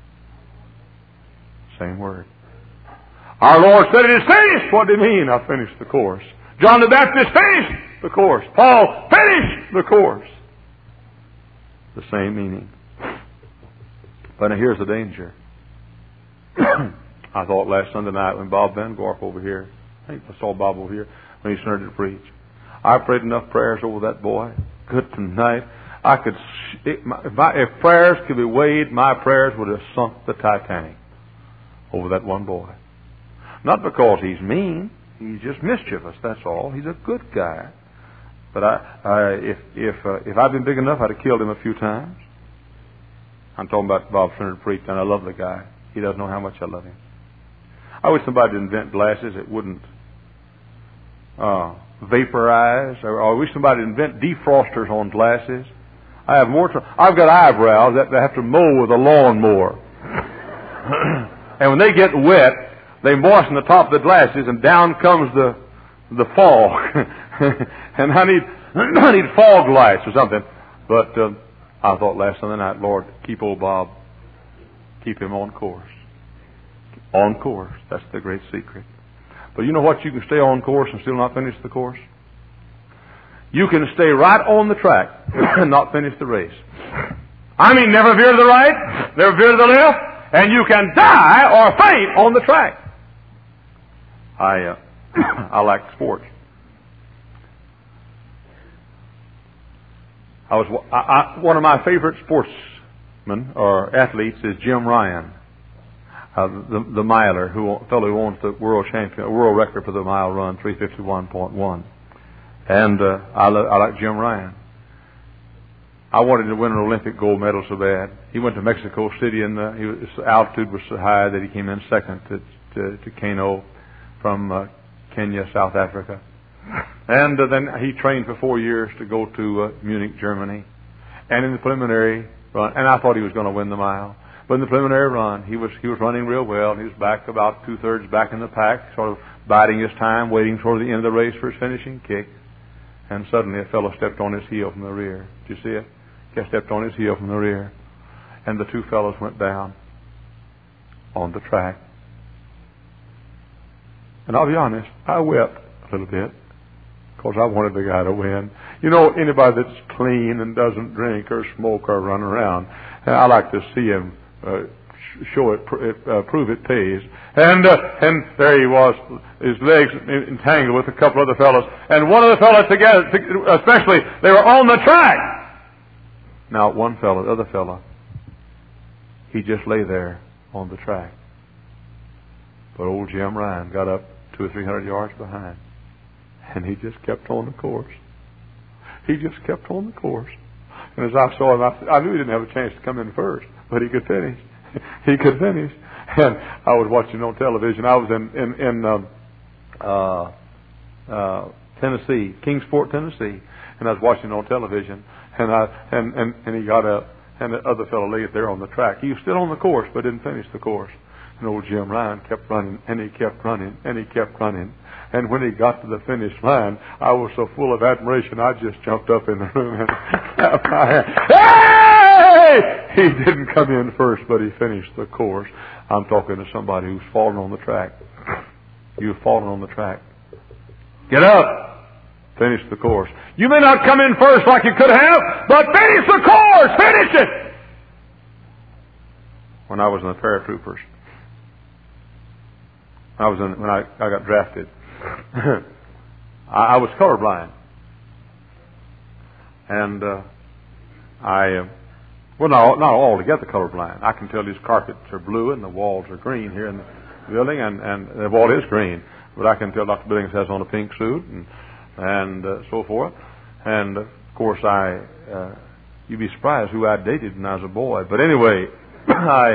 Same word. Our Lord said, it is finished. What did He mean? I finished the course. John the Baptist finished the course. Paul finished the course. The same meaning. But now here's the danger. I thought last Sunday night when Bob Van Gorp over here, I think I saw Bob over here, when he started to preach. I prayed enough prayers over that boy. Good tonight. I could, it, my, if, my, if prayers could be weighed, my prayers would have sunk the Titanic over that one boy. Not because he's mean. He's just mischievous, that's all. He's a good guy. But I, I if if uh, if I'd been big enough, I'd have killed him a few times. I'm talking about Bob Fenner preach, and I love the guy. He doesn't know how much I love him. I wish somebody would invent glasses that wouldn't uh, vaporize, or, or I wish somebody would invent defrosters on glasses. I have more. Tr- I've got eyebrows that I have to mow with a lawnmower, and when they get wet, they moisten the top of the glasses, and down comes the the fog. And I need I need fog lights or something. But uh, I thought last Sunday night, Lord, keep old Bob, keep him on course. On course. That's the great secret. But you know what? You can stay on course and still not finish the course. You can stay right on the track and not finish the race. I mean, never veer to the right, never veer to the left, and you can die or faint on the track. I uh, I like sports. I was I, I, one of my favorite sports or athletes is Jim Ryan, uh, the, the miler, who fellow who owns the world champion, world record for the mile run, three fifty-one point one. And uh, I, lo- I like Jim Ryan. I wanted to win an Olympic gold medal so bad. He went to Mexico City, and uh, he was, his altitude was so high that he came in second to to, to Kano from uh, Kenya, South Africa. And uh, then he trained for four years to go to uh, Munich, Germany. And in the preliminary run, and I thought he was going to win the mile, but in the preliminary run, he was he was running real well. He was back about two thirds back in the pack, sort of biding his time, waiting toward the end of the race for his finishing kick. And suddenly, a fellow stepped on his heel from the rear. Did you see it? He stepped on his heel from the rear, and the two fellows went down on the track. And I'll be honest, I wept a little bit because I wanted the guy to win. You know, anybody that's clean and doesn't drink or smoke or run around, I like to see him uh, show it, uh, prove it pays. And uh, and there he was, his legs entangled with a couple other fellows, and one of the fellows together, especially, they were on the track. Now, one fellow, the other fellow, he just lay there on the track. But old Jim Ryan got up two or three hundred yards behind, and he just kept on the course. He just kept on the course. And as I saw him, I, I knew he didn't have a chance to come in first, but he could finish. He could finish. And I was watching on television. I was in in, in um, uh, uh, Tennessee, Kingsport, Tennessee, and I was watching on television. And I and, and, and he got up, and the other fellow laid there on the track. He was still on the course, but didn't finish the course. And old Jim Ryan kept running, and he kept running, and he kept running. And when he got to the finish line, I was so full of admiration, I just jumped up in the room and clapped my hands. Hey! He didn't come in first, but he finished the course. I'm talking to somebody who's fallen on the track. You've fallen on the track. Get up! Finish the course. You may not come in first like you could have, but finish the course! Finish it! When I was in the paratroopers, I was in, when I, I got drafted, I, I was colorblind. And uh, I, uh, well, not, not altogether colorblind. I can tell these carpets are blue and the walls are green here in the building, and, and the wall is green. But I can tell Doctor Billings has on a pink suit and and uh, so forth. And, of course, I, uh, you'd be surprised who I dated when I was a boy. But anyway, I,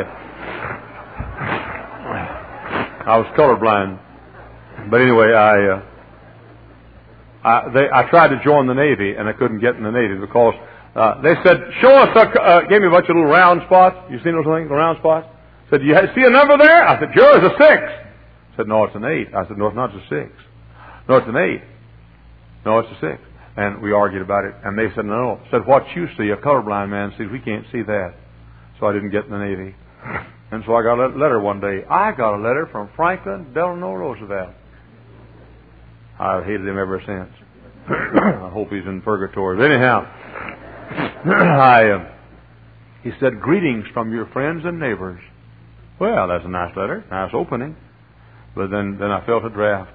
I was colorblind. But anyway, I, uh, I, they, I tried to join the Navy, and I couldn't get in the Navy because uh, they said, show us, a, uh, gave me a bunch of little round spots. You seen those things, the round spots? Said, do you see a number there? I said, sure, it's a six. Said, no, it's an eight. I said, no, it's not, it's a six. No, it's an eight. No, it's a six. And we argued about it. And they said, no, no. Said, what you see, a colorblind man sees, we can't see that. So I didn't get in the Navy. And so I got a letter one day. I got a letter from Franklin Delano Roosevelt. I've hated him ever since. I hope he's in purgatory. But anyhow, I, uh, he said, greetings from your friends and neighbors. Well, that's a nice letter, nice opening. But then, then I felt a draft.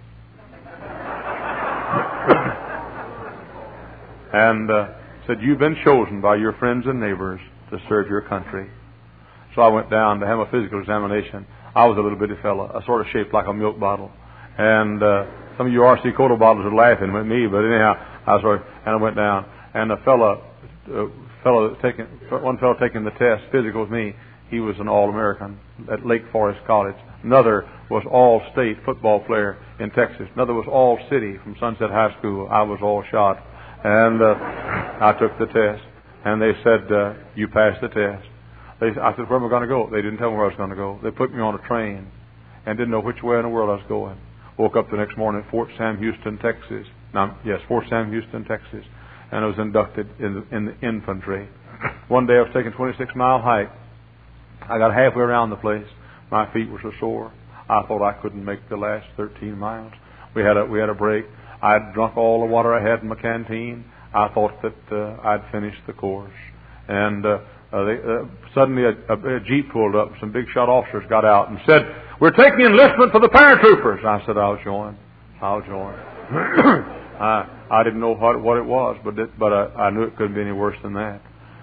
And uh, said, you've been chosen by your friends and neighbors to serve your country. So I went down to have a physical examination. I was a little bitty fella, a sort of shaped like a milk bottle. And uh, some of you R C Cola bottles are laughing with me, but anyhow, I was sort of, and I went down, and a fella, uh, fellow taking, one fellow taking the test, physical with me, he was an All-American at Lake Forest College. Another was All-State football player in Texas. Another was All-City from Sunset High School. I was all-shot. And uh, I took the test, and they said, uh, you passed the test. They, I said, where am I going to go? They didn't tell me where I was going to go. They put me on a train and didn't know which way in the world I was going. Woke up the next morning at Fort Sam Houston, Texas. No, yes, Fort Sam Houston, Texas. And I was inducted in the, in the infantry. One day I was taking a twenty-six mile hike. I got halfway around the place. My feet were so sore. I thought I couldn't make the last thirteen miles. We had a, we had a break. I'd drunk all the water I had in my canteen. I thought that uh, I'd finished the course. And uh, uh, they, uh, suddenly a, a, a Jeep pulled up. Some big shot officers got out and said, we're taking enlistment for the paratroopers. I said, I'll join. I'll join. I, I didn't know what, what it was, but it, but I, I knew it couldn't be any worse than that.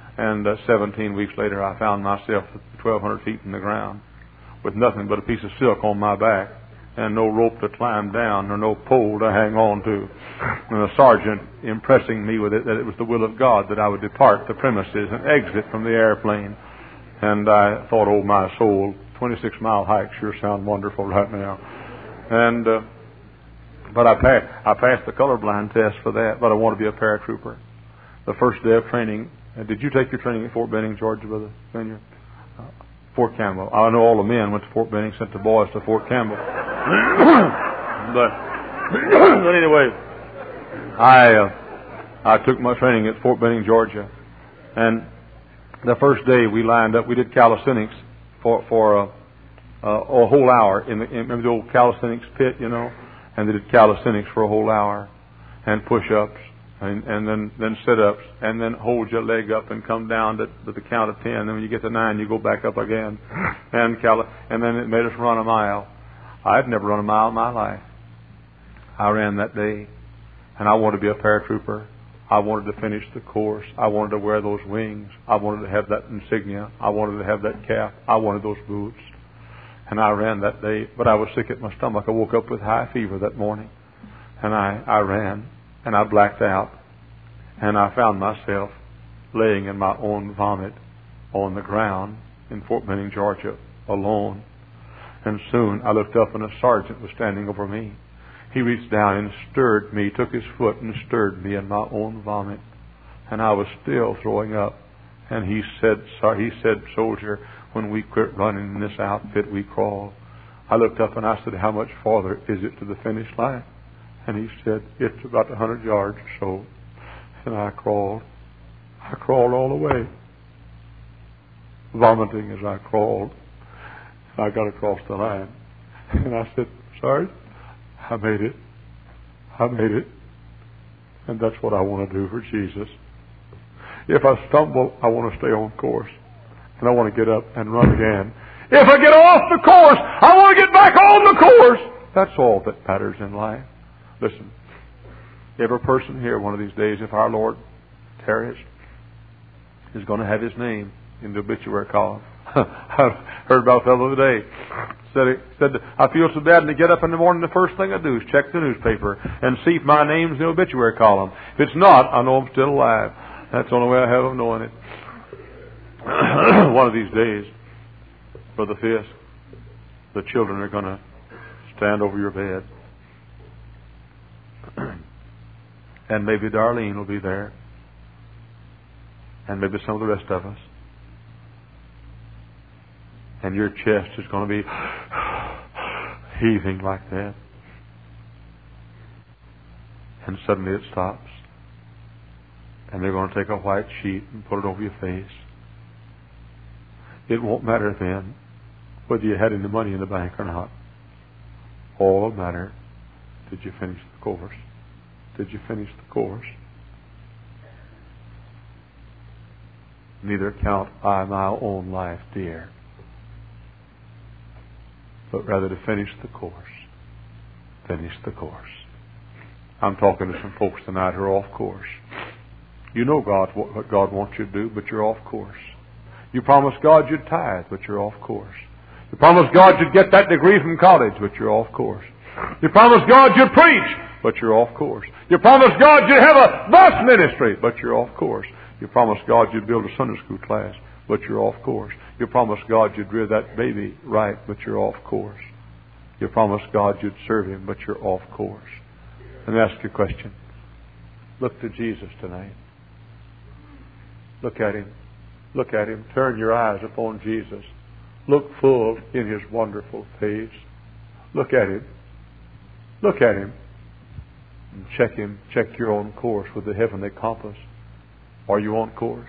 And uh, seventeen weeks later, I found myself twelve hundred feet in the ground with nothing but a piece of silk on my back and no rope to climb down or no pole to hang on to. And the sergeant impressing me with it that it was the will of God that I would depart the premises and exit from the airplane. And I thought, oh, my soul, twenty-six mile hike sure sound wonderful right now. And uh, but I passed, I passed the colorblind test for that, but I want to be a paratrooper. The first day of training, uh, did you take your training at Fort Benning, Georgia, Brother Vineyard? Uh, Fort Campbell. I know all the men went to Fort Benning, sent the boys to Fort Campbell. but, but anyway, I uh, I took my training at Fort Benning, Georgia, and the first day we lined up, we did calisthenics for for a, a, a whole hour in the in, remember the old calisthenics pit, you know, and they did calisthenics for a whole hour, and push-ups, and, and then then sit-ups, and then hold your leg up and come down to, to the count of ten. And when you get to nine, you go back up again, and cali- and then it made us run a mile. I'd never run a mile in my life. I ran that day, and I wanted to be a paratrooper. I wanted to finish the course. I wanted to wear those wings. I wanted to have that insignia. I wanted to have that cap. I wanted those boots. And I ran that day, but I was sick at my stomach. I woke up with high fever that morning, and I, I ran, and I blacked out, and I found myself laying in my own vomit on the ground in Fort Benning, Georgia, alone. And soon I looked up, and a sergeant was standing over me. He reached down and stirred me, took his foot and stirred me in my own vomit. And I was still throwing up. And he said, sorry, he said, soldier, when we quit running in this outfit, we crawl. I looked up and I said, how much farther is it to the finish line? And he said, it's about a hundred yards or so. And I crawled. I crawled all the way, vomiting as I crawled. I got across the line. And I said, Sergeant, I made it. I made it. And that's what I want to do for Jesus. If I stumble, I want to stay on course. And I want to get up and run again. If I get off the course, I want to get back on the course. That's all that matters in life. Listen, every person here one of these days, if our Lord tarries, is going to have his name in the obituary column. I heard about a fellow today. Said, said, I feel so bad, and to get up in the morning, the first thing I do is check the newspaper and see if my name's in the obituary column. If it's not, I know I'm still alive. That's the only way I have of knowing it. One of these days, Brother Fisk, the children are going to stand over your bed. And maybe Darlene will be there. And maybe some of the rest of us. And your chest is going to be heaving like that. And suddenly it stops. And they're going to take a white sheet and put it over your face. It won't matter then whether you had any money in the bank or not. All will matter, did you finish the course? Did you finish the course? Neither count I my own life dear, but rather to finish the course. Finish the course. I'm talking to some folks tonight who are off course. You know God, what God wants you to do, but you're off course. You promised God you'd tithe, but you're off course. You promised God you'd get that degree from college, but you're off course. You promised God you'd preach, but you're off course. You promised God you'd have a bus ministry, but you're off course. You promised God you'd build a Sunday school class, but you're off course. You promised God you'd rear that baby right, but you're off course. You promised God you'd serve Him, but you're off course. Let me ask you a question. Look to Jesus tonight. Look at Him. Look at Him. Turn your eyes upon Jesus. Look full in His wonderful face. Look at Him. Look at Him. And check Him. Check your own course with the heavenly compass. Are you on course?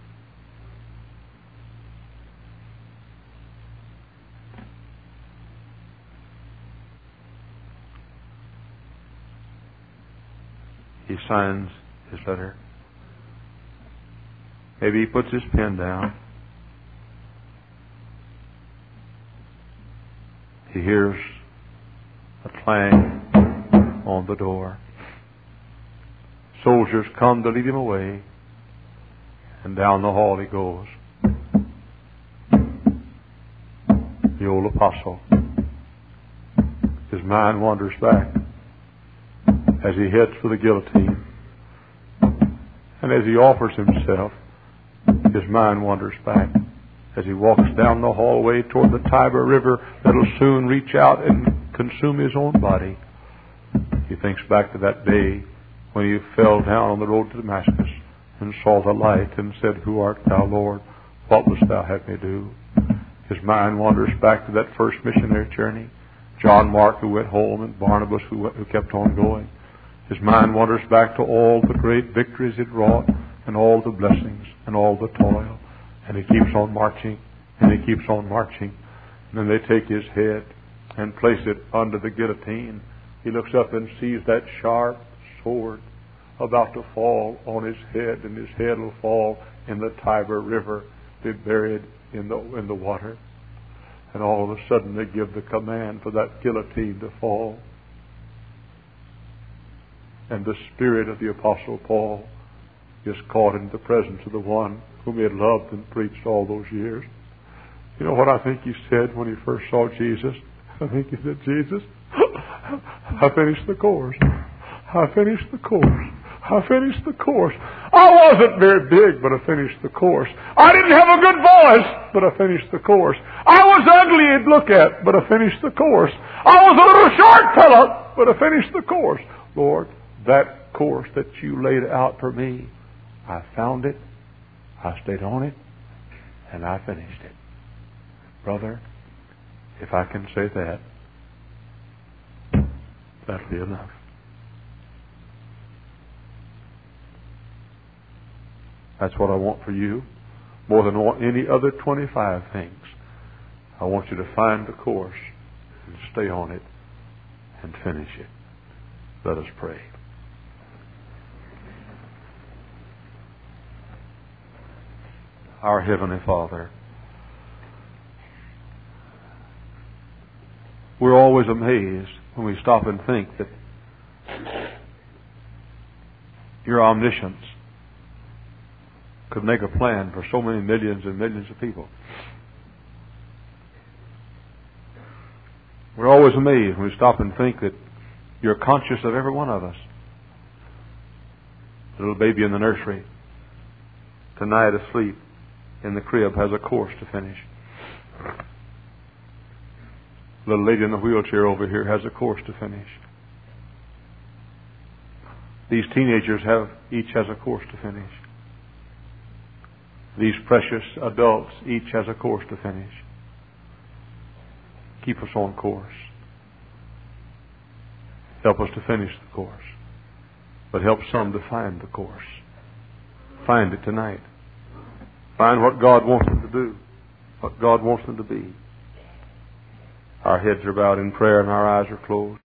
He signs his letter. Maybe he puts his pen down. He hears a clang on the door. Soldiers come to lead him away. And down the hall he goes. The old apostle. His mind wanders back as he heads for the guillotine. And as he offers himself, his mind wanders back as he walks down the hallway toward the Tiber River that'll soon reach out and consume his own body. He thinks back to that day when he fell down on the road to Damascus and saw the light and said, "Who art thou, Lord? What wouldst thou have me do?" His mind wanders back to that first missionary journey. John Mark, who went home, and Barnabas, who, went, who kept on going. His mind wanders back to all the great victories it wrought, and all the blessings, and all the toil. And he keeps on marching, and he keeps on marching. And then they take his head and place it under the guillotine. He looks up and sees that sharp sword about to fall on his head, and his head will fall in the Tiber River, be buried in the in the water. And all of a sudden they give the command for that guillotine to fall. And the spirit of the Apostle Paul is caught in the presence of the one whom he had loved and preached all those years. You know what I think he said when he first saw Jesus? I think he said, "Jesus, I finished the course. I finished the course. I finished the course. I wasn't very big, but I finished the course. I didn't have a good voice, but I finished the course. I was ugly to look at, but I finished the course. I was a little short fellow, but I finished the course. Lord, that course that you laid out for me, I found it, I stayed on it, and I finished it." Brother, if I can say that, that'll be enough. That's what I want for you, more than I want any other twenty-five things. I want you to find the course and stay on it and finish it. Let us pray. Our Heavenly Father, we're always amazed when we stop and think that your omniscience could make a plan for so many millions and millions of people. We're always amazed when we stop and think that you're conscious of every one of us. The little baby in the nursery, tonight asleep in the crib, has a course to finish. The little lady in the wheelchair over here has a course to finish. These teenagers have each has a course to finish. These precious adults each has a course to finish. Keep us on course. Help us to finish the course. But help some to find the course. Find it tonight. Find what God wants them to do. What God wants them to be. Our heads are bowed in prayer and our eyes are closed.